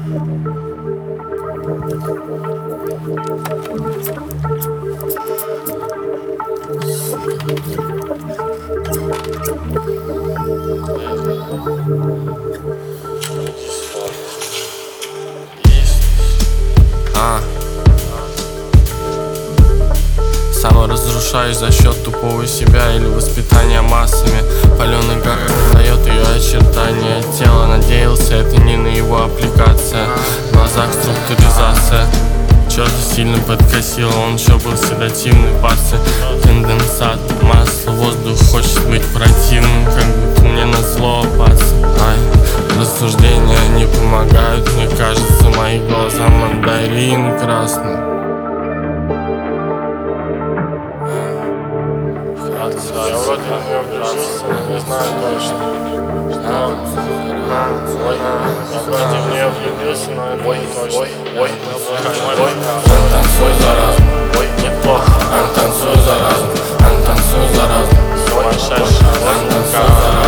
Саморазрушаюсь за счет тупого себя или воспитания массами. Паленый гак дает ее очертания тела. Надеялся, это не на его аппликация. В глазах структуризация. Что-то сильно подкосило, он еще был седативный пассы. Конденсат, масло, воздух хочет быть противным, как будто мне назло опасен. Рассуждения не помогают, мне кажется, мои глаза мандарин красный. Я вроде на нее влюбился, но не знаю точно. Я вроде в нее влюбился, но это не точно. Танцуй заразно, неплохо. Танцуй заразно, танцуй заразно. Сумасшедшая музыка.